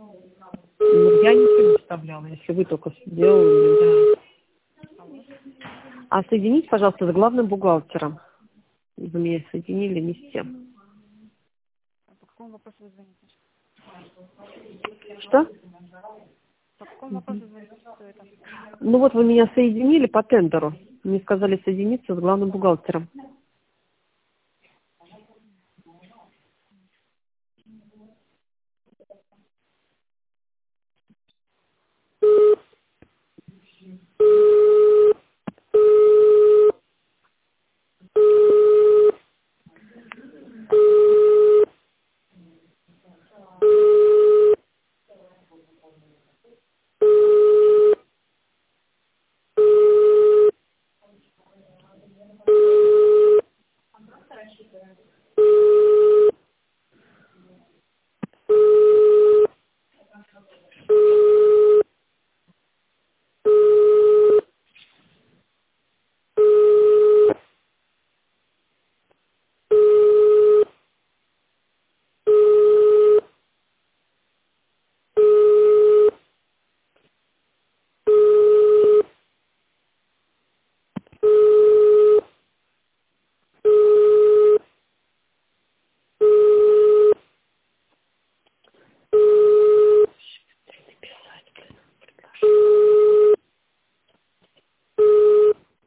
Ну, я ничего не вставляла, если вы только сделали, да. А соедините, пожалуйста, с главным бухгалтером. Вы меня соединили не с тем. По какому вопросу вы звоните? Что? По какому вопросу вы звоните? Что это? Ну вот вы меня соединили по тендеру. Мне сказали соединиться с главным бухгалтером.